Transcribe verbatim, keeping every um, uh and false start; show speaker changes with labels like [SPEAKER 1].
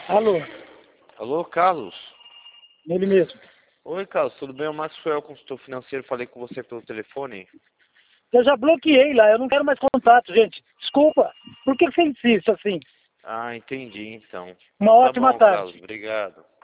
[SPEAKER 1] Alô,
[SPEAKER 2] Alô, Carlos?
[SPEAKER 1] ele mesmo.
[SPEAKER 2] Oi, Carlos, tudo bem? O Maxwell, consultor financeiro, falei com você pelo telefone.
[SPEAKER 1] Eu já bloqueei lá, eu não quero mais contato, gente. Desculpa. Por que você insiste assim?
[SPEAKER 2] Ah, entendi, então.
[SPEAKER 1] Uma
[SPEAKER 2] Tá
[SPEAKER 1] ótima
[SPEAKER 2] bom, Carlos,
[SPEAKER 1] tarde.
[SPEAKER 2] obrigado.